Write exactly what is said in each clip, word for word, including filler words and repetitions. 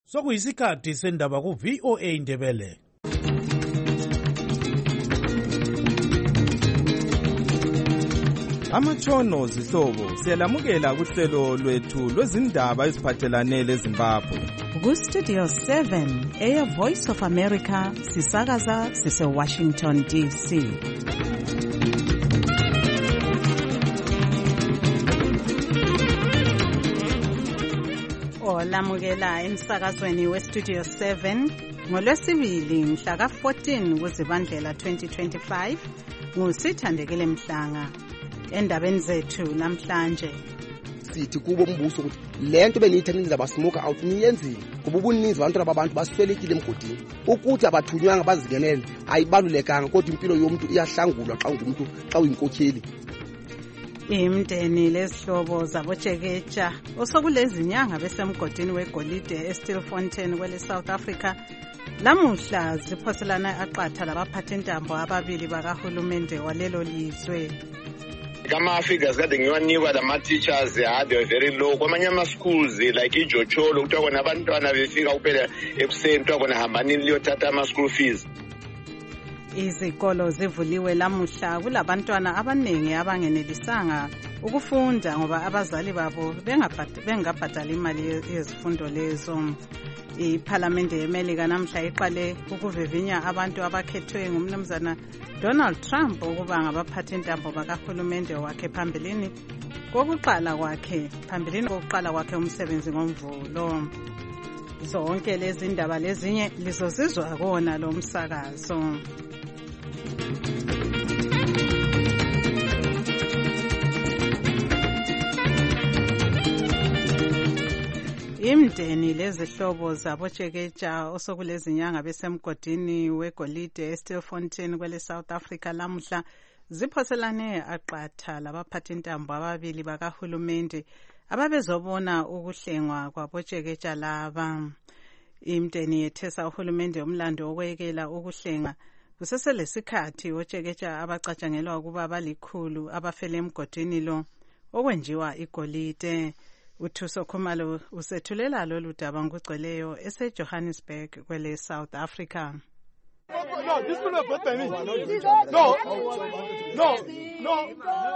Sokuyisikhathi sendaba ku V O A Ndebele. Amatshono zihlobo siyalamukela kuhlelo lwethu lwezindaba eziphathelane leZimbabwe. Ku Studio seven, Air Voice of America, sisakaza sise Washington D C. Olamukela emsakazweni we Studio seven ngolwesibili mhla ka fourteen kuZibandlela twenty twenty-five ngusithandekile Mhlanga. Endabeni zethu namhlanje sithi kubo umbuso ukuthi lento beniyithandile zabasmoker out niyenzile kuba ubuninzi abantu ababantu baswelekile emgodini ukuthi abathunywanga bazikenele ayibalulekanga kodwa impilo yomuntu iyahlangulwa xa ungumuntu xa uyinkokheli. Imndeni lezihlobo zabotshekeja osokulezi nyanga besemgodini weGolide eStilfontein kwele South Africa lamuhla ziphoselana aqatha labaphathintambo ababili bakahulumende walelo lizwe. Kama figures kade ngiwanikwa lama teachers they were very low kwamanye ama schools like iJocholo kuthiwa kona abantwana befika kuphela ekuseni kuthiwa kona hambanini liyothatha ama school fees. Izikolo zivuliwe lamuhla kulabantwana abaningi abangenelisanga ukufunda ngoba abazali babo bengabhadala imali yezifundo lezo. IParliamente yeMelika namhla iqale ukuvivinya abantu abakhethwe ngumnumzana Donald Trump ukuba ngabaphathintambo bakahulumende wakhe phambilini kokuqala kwakhe phambilini kokuqala kwakhe umsebenzi ngomvulo. Zonke lezi ndaba lezinye lizozizwa kona lo msakazo. Imndeni lezihlobo zabotshekeja osokulezi nyanga besemgodini weGolide eStilfontein kwele South Africa lamuhla ziphoselane aqatha labaphathintambo ababili bakahulumende ababezobona ukuhlengwa kwabotshekeja laba. Imndeni yethesa uhulumende umlando okwekela ukuhlenga kuseselesikhathi otshekeja abacatshangelwa ukuba balikhulu abafele emgodini lo okwenjiwa iGolide. Uthuso Khumalo usethulela lolu daba ngokugcweleyo eseJohannesburg kwele South Africa. No, this will not bother me. No, no, no.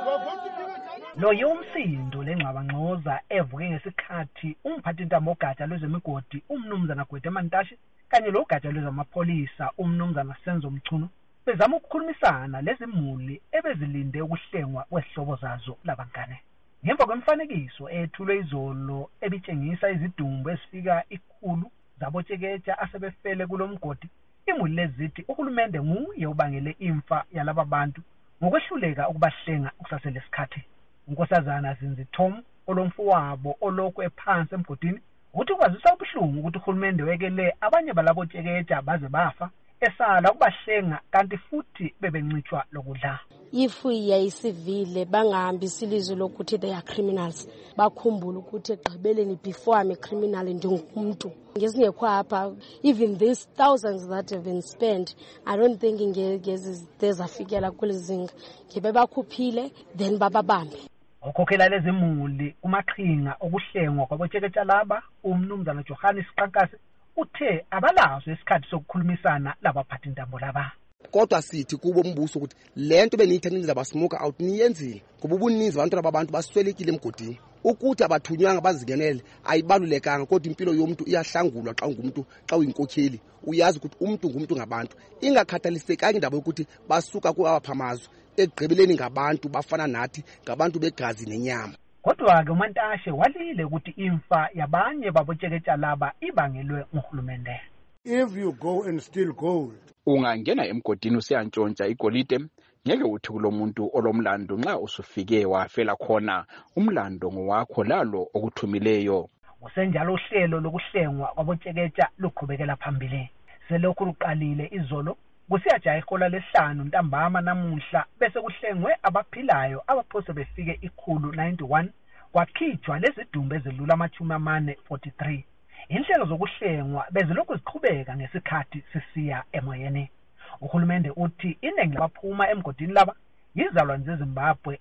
Lo yomsindo lengxabangxoza evuke ngesikhathi umphathintambo ogatsha lwezemigodi umnumzana Gwede Mantashe kanye lo gatsha lwezamapholisa umnumzana Senzo Mchunu bezama ukukhulumisana lezimuli ebezilinde ukuhlengwa kwesihlobo zazo labangane. Ngemva kwemfanekiso ethulwe izolo ebitshengisa izidumbu ezifika ikhulu zabotshekeja asebefele kulomgodi, imuli lezithi uhulumende nguye ubangele imfa yalaba bantu ngokwehluleka ukubahlenga kusaselesikhathi. Unkosazana Zinzi Tom olomfowabo olokhu ephansi emgodini uthi kwazisa ubuhlungu ukuthi uhulumende wekele abanye balabotshekeja baze bafa esala ukubahlenga kanti futhi bebencitshwa lokudla. If yayisivile bangahambi silizwe lokuthi they are criminals bakhumbula ukuthi egqibeleni before I'm a criminal ndingumuntu ngesingekho apha even these thousands that have been spent I don't think ngeze dezafikela kulizinga ngibe bakhuphile then bababambe. Ukhokhela lezimuli kumaqhinga okuhlengwa kwabotshekeja laba umnumzana Johannes Qankase uthe abalazo isikhathi sokukhulumisana labaphathintambo laba. Kodwa sithi kubo umbuso ukuthi lento beniyithandile zabasmoker out niyenzile kuba ubuninzi abantu ababantu baswelekile emgodini ukuthi abathunywanga bazikenele ayibalulekanga kodwa impilo yomuntu iyahlangulwa xa ungumuntu xa uyinkokheli uyazi ukuthi umuntu ngumuntu ngabantu ingakhathalisekanga indaba yokuthi basuka ku abaphamazo egqibeleni ngabantu bafana nathi ngabantu begazi nenyama. Kodwa ke uMantashe walile ukuthi imfa yabanye babotshekeja laba ibangelwe nguhulumende. If you go and steal gold, ungangena emgodini usiyantshontsha igolide ngeke uthi kulomuntu olomlando nxa usufike wafela khona umlando ngowakho lalo okuthumileyo. Usenjalo uhlelo lokuhlengwa kwabotshekeja luqhubekela phambili. Selokhu luqalile izolo kusiyaja ihola lesihlanu ntambama namuhla bese kuhlengwe abaphilayo abaphose befike ikhulu ninety-one kwakhitshwa lezidumbu ezilula amachumi amane forty-three. Inhlelo zokuhlengwa bezilokhu ziqhubeka ngesikhathi sisiya emoyeni. Uhulumende uthi iningi labaphuma emgodini laba yizalwane zeZimbabwe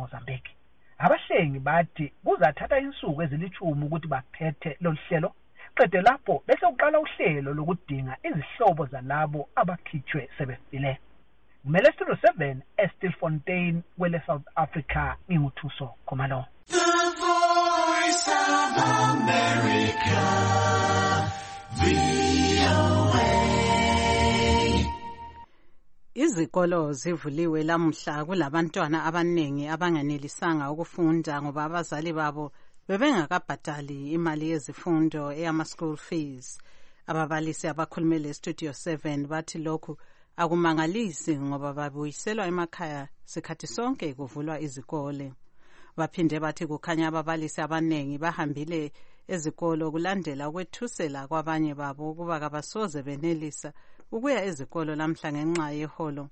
lezeMozambique. Abahlengi bathi kuzathatha insuku ezilithumi ukuthi baphethe lo hlelo siqede lapho bese uqala uhlelo lokudinga izihlobo zalabo abakhitshwe sebefile. Kumele Studio seven eStilfontein kwele South Africa nginguthuso Khumalo. The Voice of America, V O A. Izikolo zivuliwe lamuhla kulabantwana abanengi abanganelisanga ukufunda ngoba abazali babo bebengakabhadali imali yezifundo eyama school fees. Ababalisi abakhulumele Studio seven bathi lokhu akumangalisi ngoba babuyiselwa emakhaya sikhathi sonke kuvulwa izikole. Baphinde bathi kukhanya ababalisi abanengi bahambile ezikolo kulandela ukwethusela kwabanye babo ukuba kabasoze benelisa ukuya ezikolo lamhla ngenxa yeholo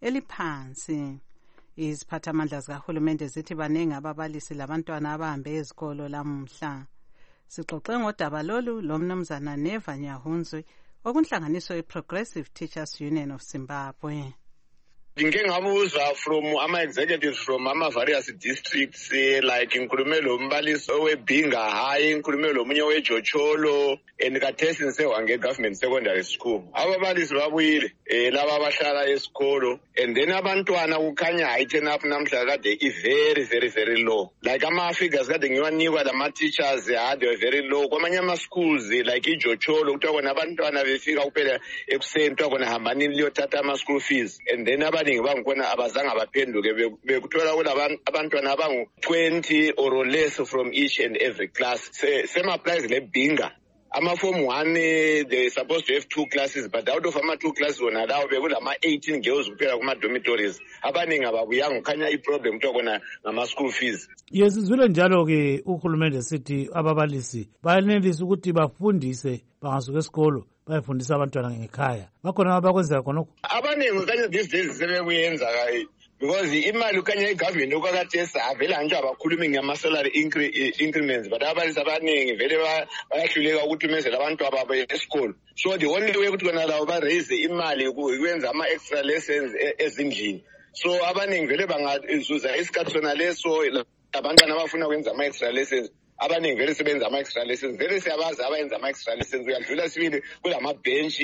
eliphansi. Iziphathamandla zikahulumende zithi baningi ababalisi labantwana abahambe ezikolo lamhla. Sixoxe ngodaba lolu lomnumzana Neva Nyahunzwi okunhlanganiso ye-Progressive Teachers Union of Zimbabwe. Ngike ngabuza from ama executives from ama various districts like inkulume lo mbalisi owebhinga high inkulume lo munye weJocholo and kathesi ngisewange government secondary school. Ababalisi babuyile eh laba abahlala esikolo and then abantwana kukhanya ayithen up namhla kade i very very very low. Like ama figures kade ngiwanikwa lama teachers had they were very low. Kwamanye ama schools like iJocholo kuthiwa kona abantwana befika kuphela ekuseni kuthiwa kona hambani liyothatha ama school fees and then abaningi bangikona abazange baphenduke bekuthola kulabantwana abangu twenty or less from each and every class. Same applies lebhinga. Ama form one they supposed to have two classes but out of ama two classes wona lawo bekulama eighteen girls kuphela kuma dormitories. Abaningi ababuyanga ukhanya i problem kuthiwa kona ngama school fees. Yes, sizwile njalo ke uhulumende sithi ababalisi bayenelisa ukuthi bafundise bangasuka esikolo bayafundisa abantwana ngekhaya. Bakhona abakwenza khonokho. Abaningi kanye these days sebekuyenza kai because imali kanye igovernment okwakathesa avela nje abakhulumi ngama salary increments but abalisi abaningi vele bayahluleka ukuthi umenzele abantu ababo esikolo. So the only way ukuthi kona lawo ba raise imali ukwenza ama extra lessons ezindlini. So abaningi vele bangazuza isikhathi sona leso abantwana abafuna ukwenza ama extra lessons. Abaningi vele sebenza ama extra lessons vele siyabazi abayenza ama extra lessons uyadlula sibili kulama bench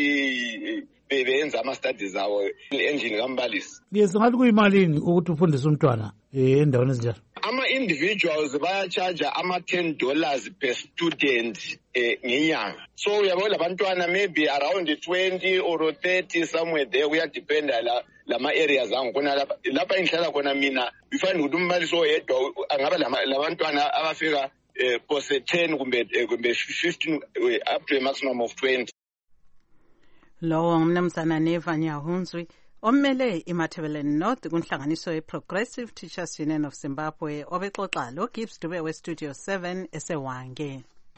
bebenza ama studies awo endlini kambalisi. Yes, ngathi kuyimalini ukuthi ufundise umntwana endaweni ezinjalo? Ama individuals baya charge ama ten dollars per student ngenyanga. So uyabona abantwana maybe around twenty or thirty somewhere there kuya depend la lama areas angkhona lapha lapha engihlala khona mina before ukuthi umbalisi oyedwa angaba labantwana abafika Uh, pose ten kumbe uh, kumbe fifteen uh, up to a maximum of twenty. Lowo ngumnumzana Neva Nyahunzwi ommele iMatabeleland North kunhlanganiso ye-Progressive Teachers Union of Zimbabwe obexoxa lo Gibbs Dube we Studio seven esewange.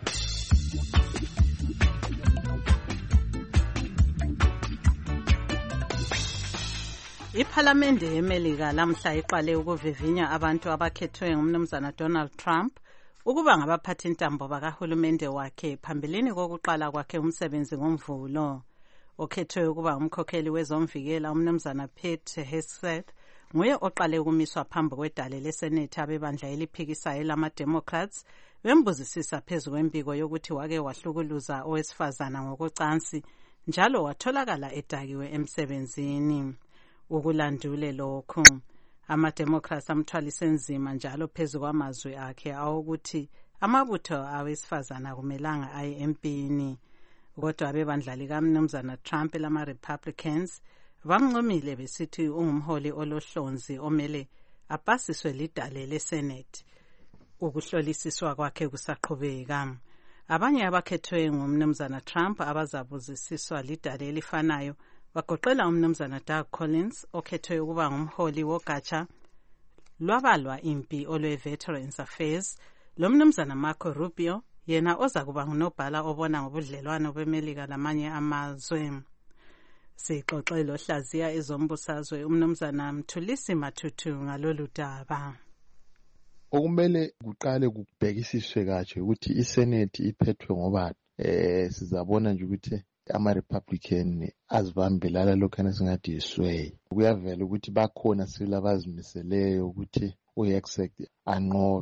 Iphalamende yeMelika lamhla iqale ukuvivinya abantu abakhethwe ngumnumzana Donald Trump ukuba ngabaphathi intambo bakahulumende wakhe phambilini kokuqala kwakhe umsebenzi ngomvulo. Okhethwe ukuba umkhokheli wezomvikela umnumzana Pete Hegseth nguye oqale ukumiswa phambi kwedale leSenate abebandla eliphikisayo lama-Democrats bembuzisisa phezu kwembiko yokuthi wake wahlukuluza owesifazana ngokocansi njalo watholakala edakiwe emsebenzini. Ukulandule lokhu ama-Democrats amthwalise nzima njalo phezu kwamazwi akhe awokuthi amabutho awesifazana akumelanga aye empini. Kodwa abebandla likamnumzana Trump lama-Republicans bamncomile besithi ungumholi olohlonzi omele apasiswe lidale leSenate. Ukuhlolisiswa kwakhe kusaqhubeka. Abanye abakhethwe ngumnumzana Trump abazabuzisiswa lidale elifanayo bagoqela umnumzana Doug Collins okhethwe ukuba ngumholi wogatsha lwabalwa impi olwe-Veterans Affairs, lo mnumzana Marco Rubio yena oza kuba ngunobhala obona ngobudlelwano beMelika lamanye amazwe. Sixoxe lohlaziya ezombusazwe umnumzana Mthulisi Mathutu ngalolu daba. Okumele kuqale kubhekisiswe kahle ukuthi iSenate iphethwe ngobani. Eh sizabona nje ukuthi ama-Republican azibambelala lokhana singathi yisway. Kuyavela ukuthi bakhona sila bazimiseleyo ukuthi uHegseth anqobe.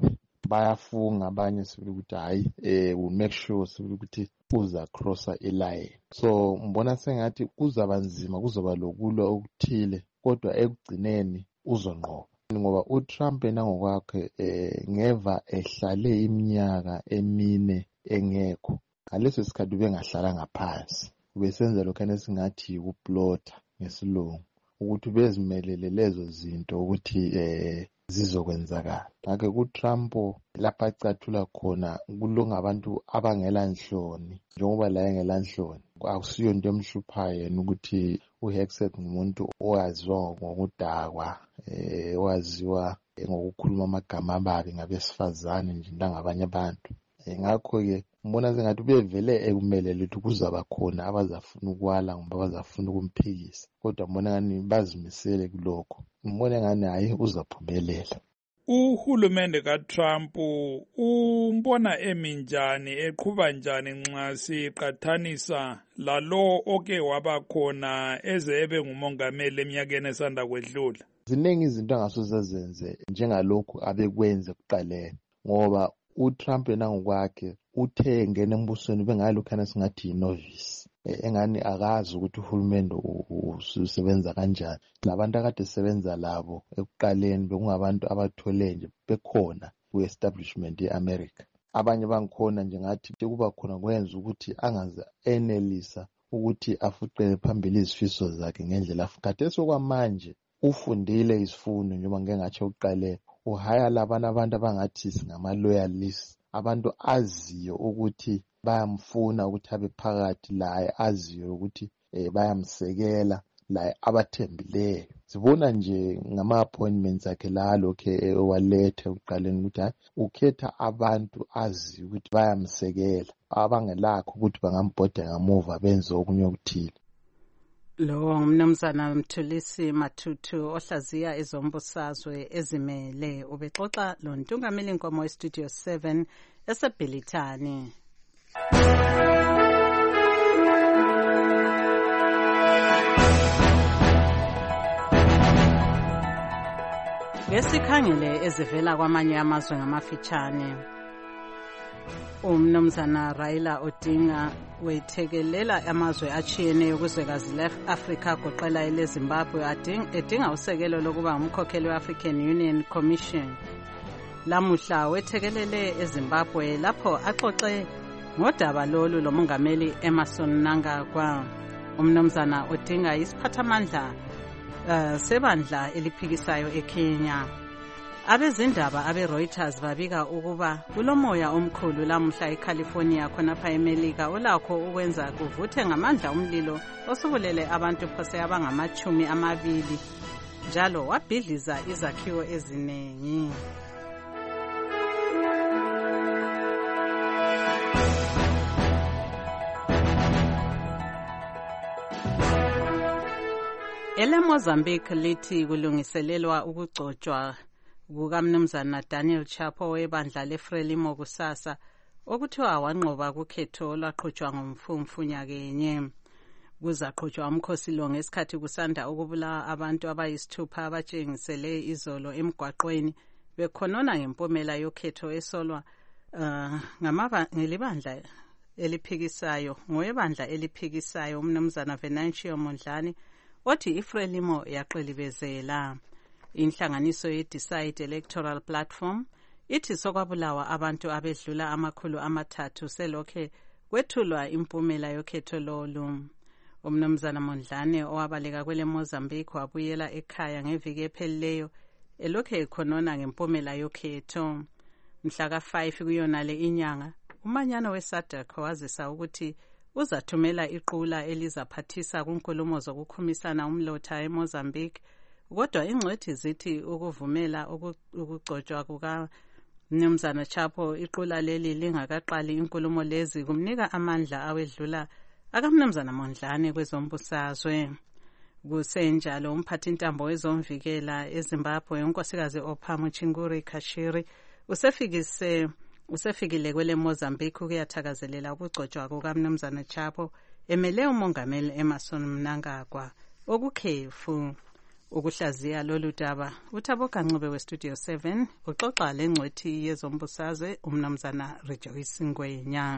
bayafunga abanye sibili ukuthi hayi eh will make sure sibili ukuthi uza crosser iline. So mbona sengathi kuzaba nzima, kuzoba lokulwa okuthile, kodwa ekugcineni uzonqoba ngoba uTrump yena ngokwakhe eh ngeva ehlale iminyaka emine engekho. Ngaleso sikhathi bengahlala ngaphansi, besenza lokho esingathi ukuplota ngesilungu ukuthi bezimelele lezo zinto ukuthi eh zizokwenzakala. Ngakho kuTrump lapha acathula khona kulunga abantu abangela nhloni, njengoba la engela nhloni akusiyo into emhluphayo yena ukuthi uHegseth ngumuntu owaziwa ngokudakwa, eh owaziwa ngokukhuluma amagama ababi ngabesifazane nje ngabanye abantu. Ngakho-ke mbona sengathi bevele ekumelele ukuthi kuzaba khona abazafuna ukwala ngoba bazafuna ukumphikisa, kodwa mbona ngani bazimisele kulokho. Mbona ngani hayi uzaphumelela. Uhulumende kaTrump umbona eminjani, eqhuba njani nxa siqathanisa lalo oke waba khona eze ebe ngumongameli eminyakeni esanda kwedlula? Ziningi izinto angasoze zenze njengalokhu abekwenze kuqaleni, ngoba uTrump yena ngokwakhe uthe ngene embusweni bengayalokhana singathi yinovice, engani akazi ukuthi uhulumende usebenza kanjani. Labantu akade sebenza labo ekuqaleni bekungabantu abathole nje bekhona ku-establishment ye-America. Abanye bangikhona nje ngathi kuba khona kwenza ukuthi angaze enelisa ukuthi afuqele phambili izifiso zakhe ngendlela afukade. Sokwamanje ufundile isifundo njengoba ngeke ngatsho uqaleni, uhaya labana abantu abangathi singama-loyalists, abantu aziyo ukuthi bayamfuna ukuthi abe phakathi laye, aziyo ukuthi eh, bayamsekela laye, abathembileyo. Sibona nje ngama-appointments akhe la lokhe walethe uqaleni ukuthi hayi ukhetha abantu aziyo ukuthi bayamsekela, abangelakho ukuthi bangambhoda ngamuva benze okunye okuthile. Lo mnumzana Mthulisi Matutu ohlaziya ezombusazwe ezimele ubexoxa lo ntungameli nkomo estudio seven esebhilithani. Ngesikhangele ezivela kwamanye amazwe ngamafitshane, umnumzana Raila Odinga wethekelela amazwe achiyeneyo kuzwekazi le-Afrika goqela ele-Zimbabwe edinga usekelo lokuba umkhokheli we-African Union Commission. Lamuhla wethekelele eZimbabwe lapho axoxe ngodaba lolu lomongameli Emmerson Mnangagwa. Umnumzana Odinga isiphathamandla uh, sebandla eliphikisayo eKenya. Abezindaba abe-Reuters babika ukuba kulomoya omkhulu lamuhla eCalifornia khonapha eMelika olakho ukwenza kuvuthe ngamandla umlilo osubulele abantu phose abangamachumi amabili njalo wabhidliza izakhiwo eziningi. Ele Mozambique lithi kulungiselelwa ukugcotshwa kukamnumzana Daniel Chapo webandla leFrelimo kusasa okuthiwa wanqoba kukhetho olwaqhutshwa ngomfumfu nyakenye. Kuzaqhutshwa umkhosi lo ngesikhathi kusanda ukubulawa abantu abayisithupha abatshengisele izolo emgwaqweni bekhonona ngempumela yokhetho esolwa uh, ngelibandla eliphikisayo ngoyebandla eliphikisayo umnumzana Venancio Mondlane othi iFrelimo yaqelibezela. Inhlanganiso ye-Decide Electoral Platform ithi sokwabulawa abantu abedlula amakhulu amathathu selokhe kwethulwa impumela yokhetho lolu. Umnumzana Mondlane owabaleka kwele Mozambique wabuyela ekhaya ngeviki ephelileyo elokhe ekhonona ngempumela yokhetho. Mhla ka five kuyona le inyanga umanyano we-SADC wazisa ukuthi uzathumela iqula elizaphathisa kunkulumo zokukhumisana umlotha eMozambique. Kodwa ingcwethi zithi ukuvumela ukugcotshwa kuka Mnumzana Chapo iqula leli lingakaqali inkulumo lezi kumnika amandla awedlula akamnumzana Mondlane kwezombusazwe. Kusenjalo umphathintambo wezomvikela eZimbabwe unkosikazi Ophamu Chinguri Kashiri usefikise usefikile kwele Mozambique ukuyathakazelela ukugcotshwa kukamnumzana Chapo emele umongameli Emmerson Mnangagwa okukhefu. ukuhlaziya lolu daba uThabo Kancube westudio seven uxoxa lengcwethi yezombusazwe umnumzana Rejoice Ngwenya.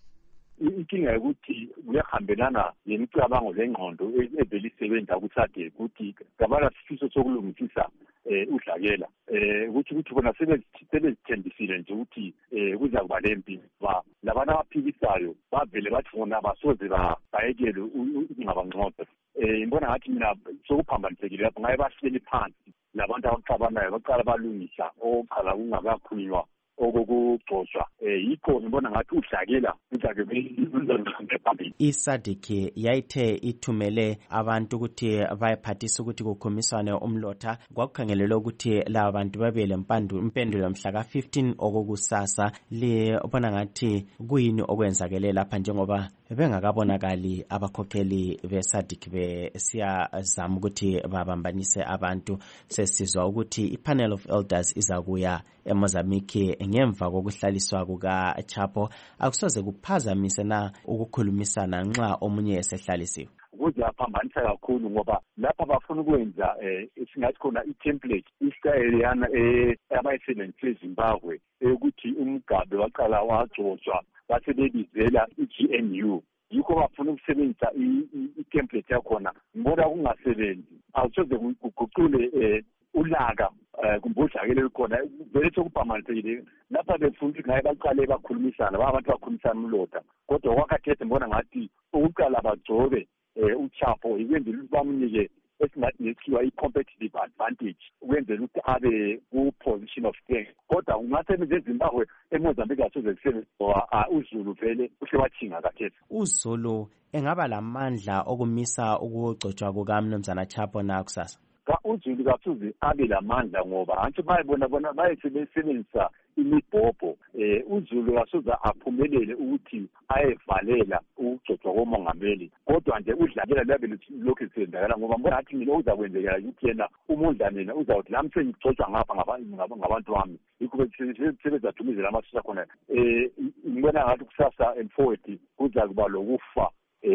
Inkinga ukuthi kuyahambelana lemicabango lengqondo evele isebenza kuthade ukuthi ngabala sifiso sokulungisisa udlakela eh ukuthi ukuthi bona sebezithembisile nje ukuthi kuza kuba lempi ba labana abaphikisayo bavele bathi bona basoze bayekele ukungabangqondo eh ngibona ngathi mina sokuphambanisekile lapho ngaye bahleli phansi labantu abaqabanayo baqala balungisa oqala kungakakhulunywa okugcotshwa eh yikho ngibona ngathi udlakela udlake phambili. iSADC yayithe ithumele abantu ukuthi bayaphathisa ukuthi kukhumiswane umlotha kwakukhangelelwe ukuthi laba bantu babe lempandu impendulo mhla ka fifteen okokusasa libona ngathi kuyini okwenzakele lapha njengoba bengakabonakali abakhokheli beSADC besiyazama ukuthi babambanise abantu. Sesizwa ukuthi ipanel of elders izakuya eMozambique ngemva kokuhlaliswa kuka Chapo akusoze kuphazamise na ukukhulumisana nxa omunye esehlalisiwe. Ukuze aphambanisa kakhulu ngoba lapha bafuna ukwenza eh singathi khona i-template istyle yana eh abayisebenzisa eZimbabwe ukuthi umgabe waqala wagcotshwa basebebizela i-G N U yikho bafuna ukusebenzisa i-template yakhona ngibona kungasebenzi awusoze kuguqule eh ulaka kumbudlakele likhona vele sokuphambanisekile lapha befuna ukuthi ngaye baqale bakhulumisana abantu bakhulumisana umlotha kodwa kwakathethe ngibona ngathi ukuqala bagcobe uChapo ikwenzela ukuthi bamnike esingathi ngethiwa i-competitive advantage ukwenzela ukuthi abe ku-position of strength kodwa ungasebenza eZimbabwe eMozambique asoze kusebenza uZulu vele uhle wathinga kathesi. uZulu engaba lamandla okumisa ukugcotshwa kukamnumzana Chapo na kusasa ka uZulu kafuze abe lamandla ngoba anti bayibona bona bayisebenzisa imibhobho eh uZulu kasoze aphumelele ukuthi ayevalela ukugcotshwa komongameli kodwa nje udlakela labe lokho senzakala ngoba mbona athi ngilo uzakwenzeka ukuthi yena umondlanena uzawuthi lamse ngigcotshwa ngapha ngabantu bami yikho sebezathumizela amasosha khona eh ngibona ngathi kusasa and forward kuza kuba lokufa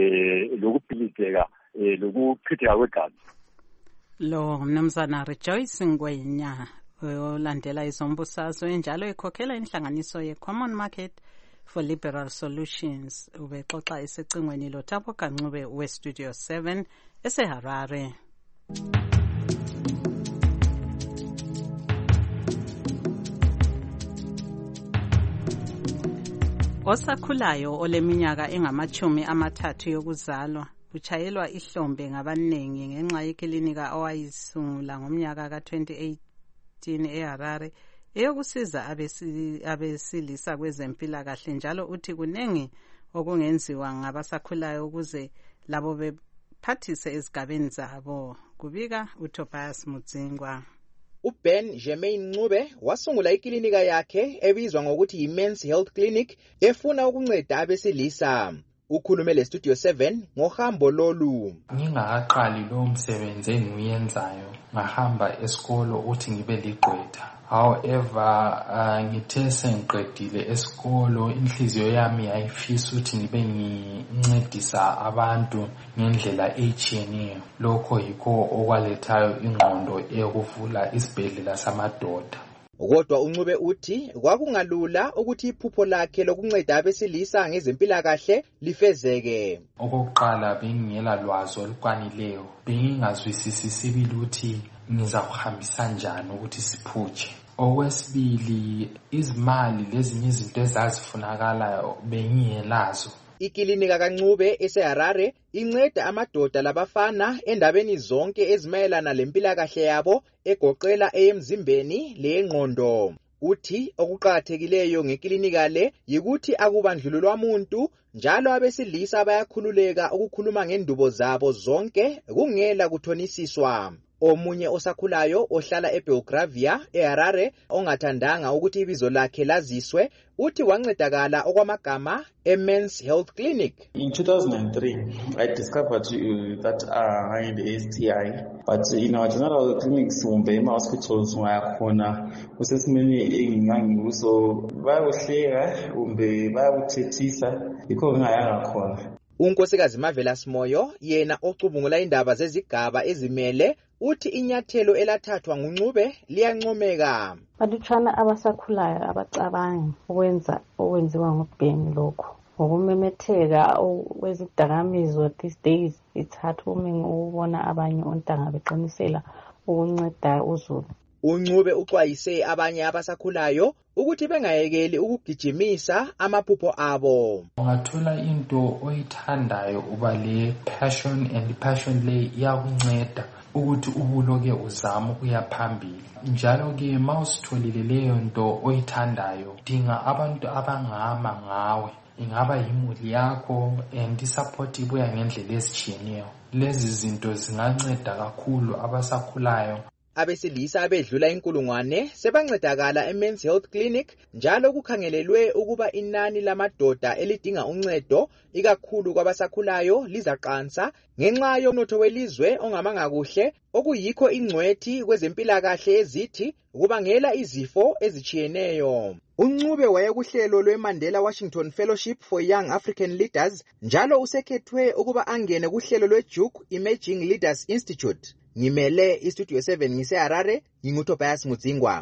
eh lokuphilizeka eh lokuchitheka kwegazi. Lo mnumzana Rejoice Ngwenya olandela izombusazwe njalo ekhokhela inhlanganiso ye-Common Market for Liberal Solutions ubexoxa esecingweni lo Thabo Kancube westudio seven eseHarare. Osakhulayo oleminyaka engamachumi amathathu yokuzalwa uchayelwa ihlombe ngabanengi ngenxa yekilinika owayisungula ngomnyaka ka twenty eighteen eHarare eyokusiza abesilisa kwezempilakahle njalo uthi kunengi okungenziwa ngabasakhulayo ukuze labo bephathise ezigabeni zabo. Kubika uTobias Mudzingwa. uBen Germain Ncube wasungula ikilinika yakhe ebizwa ngokuthi yi-Men's Health Clinic efuna ukunceda abesilisa. Ukhulume le studio seven ngohambo lolu. Ngingaqali lo msebenzi engiyenzayo ngahamba esikolo uthi ngibe ligqwetha. However uh, ngithe sengiqedile esikolo inhliziyo yami yayifisa ukuthi ngibe ngincedisa abantu ngendlela etshiyeneyo. Lokho yikho okwalethayo ingqondo eyokuvula isibhedlela samadoda. Kodwa uNcube uthi kwakungalula ukuthi iphupho lakhe lokunceda abesilisa ngezempilakahle lifezeke. Okokuqala bengingela lwazi olukwanileyo, bengingazwisisi sibili ukuthi ngizakuhambisa njani ukuthi siphutshe. Okwesibili izimali lezinye izinto ezazifunakalayo bengingelazo. Ikilinika kaNcube eseHarare inceda amadoda labafana endabeni zonke ezimayelana lempilakahle yabo egoqela eyemzimbeni leyengqondo. Uthi okuqhakathekileyo ngekilinika le yikuthi akubandlululwa umuntu njalo abesilisa bayakhululeka ukukhuluma ngendubo zabo zonke kungela kuthonisiswa. Omunye osakhulayo ohlala eBelgravia eHarare ongathandanga ukuthi ibizo lakhe laziswe uthi wancedakala okwamagama eMen's Health Clinic. In two thousand three I discovered uh, that uh, I had S T I, but in our general clinics kumbe ema hospitals ngayakhona usesimeni engingangiso bayohleka kumbe bayothethisa ikho ngayanga khona. Unkosikazi Marvelous Moyo yena ocubungula indaba zezigaba ezimele uthi inyathelo elathathwa nguNcube liyancomeka. Balutshwana abasakhulayo abacabangi ukwenza okwenziwa ngubhemi lokho. Ngokumemetheka kwezidakamizwa these days, it's heartwarming ukubona abanye ontanga beqinisela ukunceda uZulu. uNcube uxwayise abanye abasakhulayo ukuthi bengayekeli ukugijimisa amaphupho abo. Ungathola into oyithandayo uba le passion, and passion le iyakunceda ukuthi ubuloke uzama ukuya phambili. Njalo ke mawusitholile leyo nto oyithandayo, dinga abantu abangama ngawe, ingaba yimuli yakho, and isupport ibuya ngendlela ezitshiyeneyo. Lezi zinto zinganceda kakhulu abasakhulayo. Abesilisa abedlula inkulungwane sebancedakala eMen's Health Clinic, njalo kukhangelelwe ukuba inani lamadoda elidinga uncedo ikakhulu kwabasakhulayo lizaqansa ngenxa yomnotho welizwe ongamanga kuhle, okuyikho ingcwethi kwezempilakahle ezithi kubangela izifo ezichiyeneyo. uNcube wayekuhlelo lweMandela Washington Fellowship for Young African Leaders, njalo usekhethwe ukuba angene kuhlelo lweJuke Emerging Leaders Institute. Ngimele iStudio seven ngise Harare, nginguTobias Mudzingwa.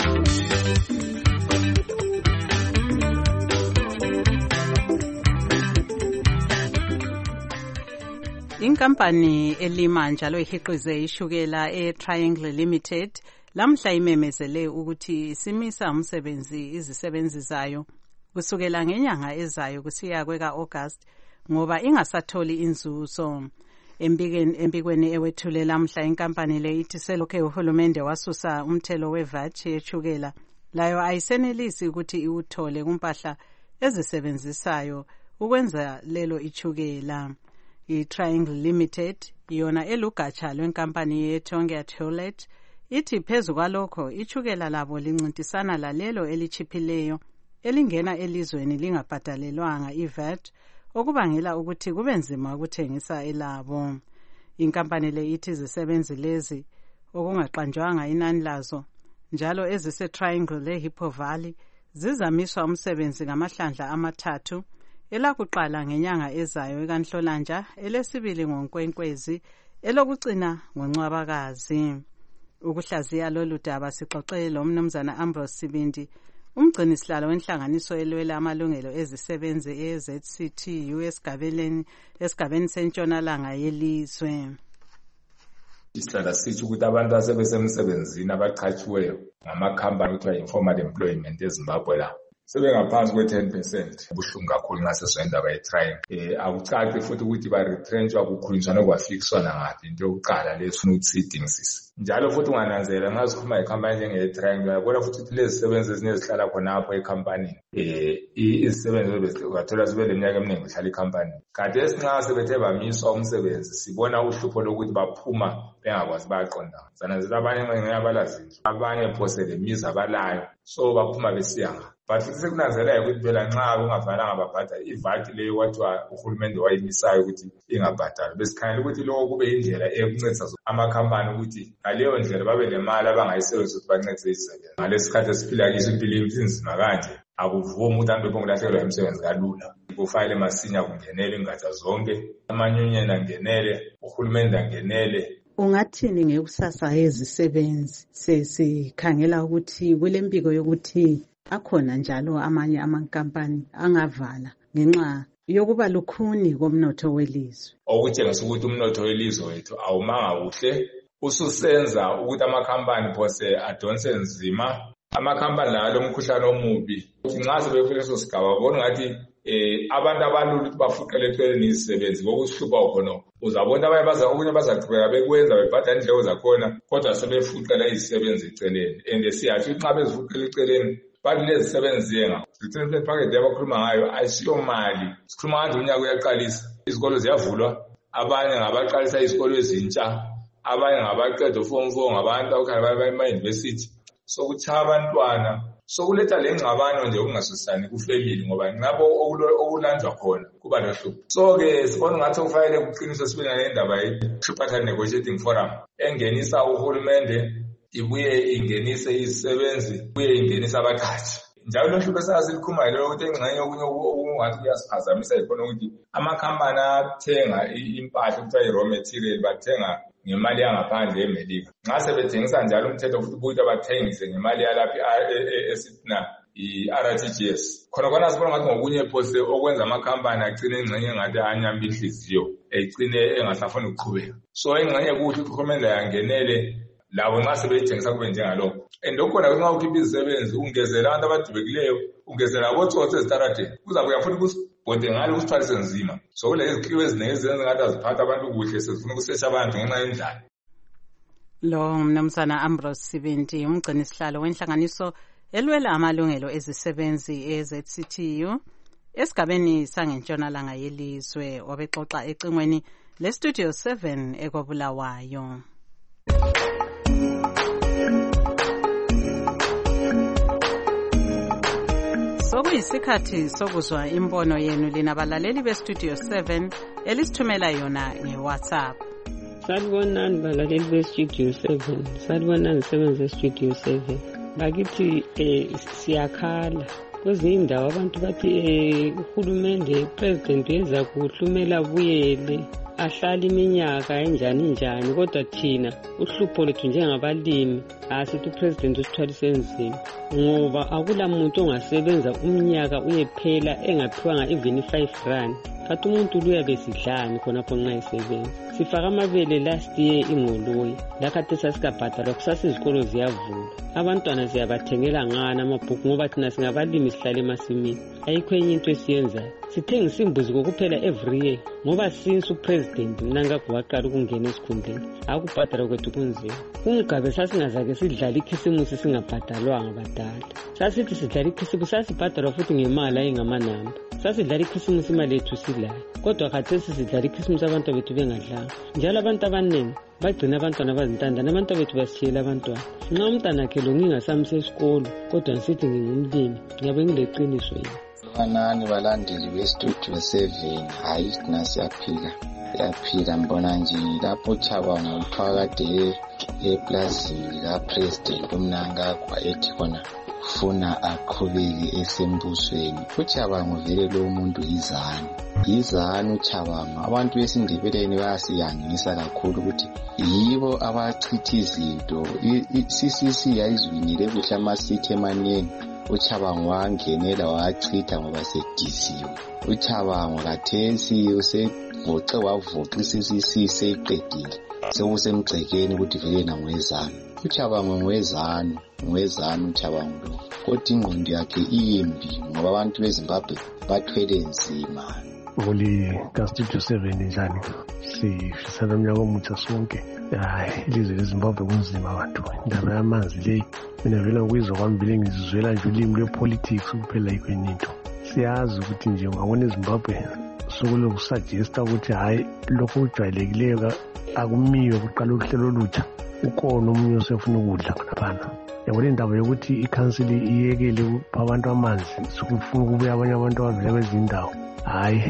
Inkampani elima njalo ihiqize ishukela eTriangle Limited lamhla imemezele ukuthi simisa umsebenzi izisebenzi zayo kusukela ngenyanga ezayo kusiya kweka August ngoba ingasatholi inzuzo. Embikweni embikweni ewethule lamhla inkampani le ithi selokhe uhulumende wasusa umthelo we-V A T yeshukela layo ayisenelisi ukuthi iwuthole kumpahla ezisebenzisayo ukwenza lelo ichukela. I-Triangle Limited yona elugatsha lwenkampani yeTonga Toilet ithi phezu kwalokho ichukela labo lincintisana lalelo elichiphileyo elingena elizweni lingabhadalelwanga i-V A T okubangela ukuthi kube nzima ukuthengisa elabo. Inkampani le ithi izisebenzi lezi okungaqanjwanga inani lazo njalo ezise-Triangle le-Hippo Valley zizamiswa umsebenzi ngamahlandla amathathu, elakuqala ngenyanga ezayo ekanhlolanja, elesibili ngoNkwenkwezi, elokucina ngoNcwabakazi. Ukuhlaziya lolu daba sixoxe lo Mnumzana Ambrose Sibindi, umgcini sihlalo wenhlanganiso elwela amalungelo ezisebenzi e-Z C T U esigabeni esigabeni sentshonalanga yelizwe. Isihlala sithi ukuthi abantu asebesemsebenzini abachatshiweyo ngamakhampani kuthiwa informal employment eZimbabwe la sebengaphansi kwe-ten percent. Ubuhlungu kakhulu ngasezweni indaba ye-Triangle. Eh akucaci futhi ukuthi ba-retrenchwa kukhulunyiswana kwafikiswana ngaphi, into yokuqala lesifuna ukuthi siyidingisise. Njalo futhi ungananzela nxa sikhuluma ngekhampani njenge-Triangle, yabona futhi ukuthi lezi zisebenzi ezinye zihlala khonapho ekhampanini, eh izisebenzi bathola zibe leminyaka eminingi zihlala ekhampanini. Kanti esinxa sebethe bamiswa umsebenzi sibona uhlupho lokuthi baphuma bengakwazi bayaqondana. Zanazela abanye ngeyabalazinto, abanye phose lemizi abalayo, so baphuma besiyanga. But futhi sekunanzela ukuthi phela nxa kungafanelanga babhadale i-V A T leyo kwathiwa uhulumende wayimisayo ukuthi ingabhadali, besikhangela ukuthi lokho kube indlela eyokuncedisa amakhampani ukuthi ngaleyo ndlela babe nemali abangayisebenzisa ukuthi bancedise izisebenzi. Ngalesikhathi esiphila kiso impilo inzima kanje, akuvumi ukuthi abantu bephongulahlekelwa imisebenzi kalula. Kufanele masinya kungenele ingatsha zonke, amanyunyeni angenele, uhulumende angenele. Ungathini ngekusasa yezisebenzi sesikhangela ukuthi kulempiko yokuthi akhona njalo amanye amankampani angavala ngenxa yokuba lukhuni komnotho welizwe, okutshengisa ukuthi umnotho welizwe wethu awumanga kuhle, ususenza ukuthi amakhampani phose adonse nzima. Amakhampani la lomkhuhlane omubi nxa sebefika leso sigaba bona ngathi eh abantu abalula ukuthi bafuqele eceleni izisebenzi bokusihlupha khona. Uzabona abanye baza okunye bazaqhubeka bekwenza bebhadala indleko zakhona kodwa sebefuqela izisebenzi eceleni, and siyathi nxa bezifuqela eceleni bathi lezi zisebenzi yenga retirement package yabakhuluma ngayo ayisiyo mali. Sikhuluma ngathi unyaka uyaqalisa, izikolo ziyavulwa, abanye ngabaqalisa izikolo ezintsha, abanye ngabaqeda form four ngabantu abakhanya baya ema-university. So kuthi abantwana sokuletha lengxabano nje okungasosani kufamily ngoba ngabo okulanjwa khona kuba lohlupho. So ke sibona ngathi kufanele kuqiniswe sibe nendaba ye-tripartite negotiating forum engenisa uhulumende, ibuye ingenise izisebenzi, ibuye ingenisa abaqhashi. Njalo lohlupho esasilikhumalo lokuthi engxenye okunye okungathi kuyasiphazamisa ikhona ukuthi amakhampani athenga impahla kuthiwa i-raw material, bathenga ngemali yangaphandle eMelika. Nxa sebethengisa njalo umthetho futhi ukuthi abathengise ngemali yalapha esithi na i-R T G S. Khona kona sibona ngathi ngokunye phose okwenza amakhampani agcine ingxenye engathi anyamba inhliziyo, egcine engasafuni ukuqhubeka. So ingxenye kuthi uhulumende yangenele labo nxa sebethengisa kube njengalokho. And lokhona nxa ukhipha izisebenzi ungezela abantu abadubekileyo, ungezela abotsotsi ezitaradeni, kuzabuya futhi kusibhode ngalo kusithwalise nzima. So kulezi zikhiwo ezinengi ezenza ngathi aziphatha abantu kuhle, sezifuna ukusesha abantu ngenxa yendlala. Lo mnumzana Ambrose Sibindi, umgcini sihlalo wenhlanganiso elwela amalungelo ezisebenzi e-Z C T U esigabeni sangentshonalanga yelizwe, wabexoxa ecingweni le-Studio seven ekobulawayo. Sokuyisikhathi sokuzwa imbono yenu lina balaleli be-Studio seven elisithumela yona nge-WhatsApp. Sanibonani balaleli be-Studio seven, sanibonani sebenze e-Studio seven. Bakithi eh siyakhala kwezinye indawo abantu bathi eh uhulumende president yenza kuhlumela buyele ahlala iminyaka enjani njani, kodwa thina uhlupho lethu njengabalimi asithi upresident usithwalise enzima ngoba akula muntu ongasebenza umnyaka uyephela engaphiwanga even five rand. Kathi umuntu luyabe sidlani khonapho nxa esebenza. Sifaka amabele last year ingoloyi lakhathi sasikabhadalwa kusasa izikolo ziyavula, abantwana siyabathengela ngana amabhuku ngoba thina singabalimi sihlale emasimini. Ayikho enye into esiyenzayo, sithengisa imbuzi kokuphela every year ngoba since upresident mina ngagwaqala ukungena esikhundleni akubhadala kwethu kunzima. Kungabe sasingazake sidlala ikhisimusi singabhadalwanga abadala, sasithi sidlala ikhisimusi sasibhadalwa futhi ngemali ayingamanamba, sasidlala ikhisimusi imali yethu silayo, kodwa khathesi sidlala ikhisimusi abantu bethu bengadlanga. Njalo abantu abaningi bagcina abantwana abazintandane, abantu bethu basishiyela abantwana. Nxa umntana akhe lo ngingasamse esikolo kodwa ngisithi ngingumlimi, ngiyabe ngileqiniso yini. Banani balandeli be-Studio seven, hayi thina siyaphila siyaphila mbona nje lapho Chabanga uthwakade eplazini kapresident uMnangagwa ethi khona ufuna aqhubeke esembusweni. uChabanga vele lo muntu izani izani uChabanga. Abantu besindebeleni bayasiyangisa kakhulu ukuthi yibo abachitha izinto. I-C C C yayizwinile kuhle amasithi emaningi, uChabanga wangenela wachitha ngoba sedisiwe. uChabanga kathesi usevoce wavoca i-C C C seyiqedile, sekusemgcekeni ukuthi vele nangwezana. uChabanga ngwezana ngwezana uChabanga lo, kodwa ingqondo yakhe iyimbi ngoba abantu beZimbabwe bathwele nzima. Ngoli ka-Studio seven njani, sifisela umnyaka omutsha sonke. Hayi ilizwe leZimbabwe kunzima abantu, indaba yamanzi le mina vele ngikuyizwa kwami vele ngizizwela nje ulimi lwe-politics kuphela yikho enye into. Siyazi ukuthi nje ungabona eZimbabwe sokulokusuggesta ukuthi hhayi lokho kujwayelekileyo akumiyo kuqala uhlelo olutsha, ukhona omunye osefuna ukudla khonaphana. Yabona indaba yokuthi ikhansili iyekele upha abantu amanzi sokufuna ukubuya abanye abantu abavela kwezindawo, hhayi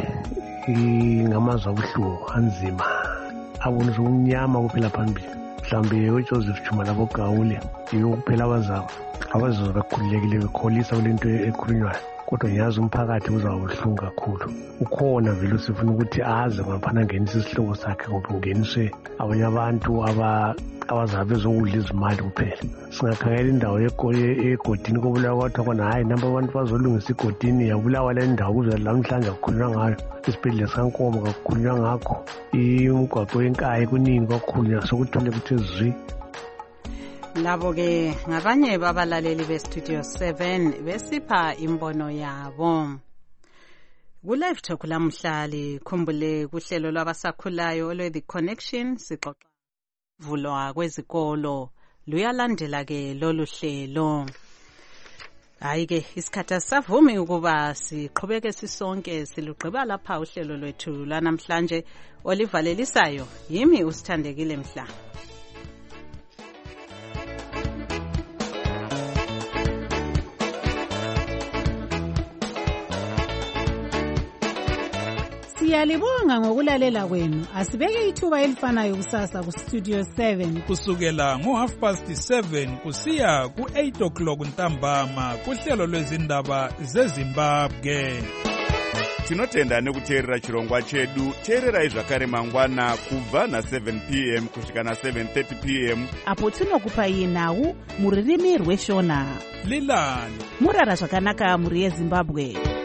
ngamazwi abuhlungu anzima, abona sokumnyama kuphela phambili. Mhlawumbe uJoseph Chuma laboGawule yiyo kuphela abazaba abazobe bekhululekile bekholisa kule nto ekhulunywayo, kodwa ngiyazi umphakathi uzaba buhlungu kakhulu. Ukhona vele usifuna ukuthi aze ngaphana ngenisa isihloko sakhe ngoba ungeniswe abanye abantu abazabe bezokudla izimali kuphela. Singakhangela indawo egodini kobulawa kwathiwa khona hhayi namba abantu bazolungisa igodini yabulawa le ndawo kuze lamhlanje kukhulunywa ngayo, isibhedlela sikaNkomo kakukhulunywa ngakho, umgwaqo wenkayi kuningi kwakukhulunywa, sokuthole ukuthi zwi. Labo-ke ngabanye babalaleli be-Studio seven besipha imbono yabo. Ku-Live Talk lamhlali khumbule kuhlelo lwabasakhulayo olwe-The Connection sixoxa vulwa kwezikolo, luyalandela-ke lolu hlelo. Hayi-ke isikhathi asisavumi ukuba siqhubeke sisonke, silugqiba lapha uhlelo lwethu lwanamhlanje olivalelisayo yimi uSithandekile Mhla. Siyalibonga ngokulalela kwenu. Asibeke ithuba elifanayo kusasa ku Studio seven kusukela ngo half past seven kusiya ku eight o'clock ntambama kuhlelo lwezindaba zeZimbabwe. tinotenda nekuteerera chirongwa chedu. Teererai zvakare mangwana kubva na seven p m kusvika na seven thirty p m apo tinokupai nhau mururimi rweshona. Lilani murara zvakanaka muri yeZimbabwe.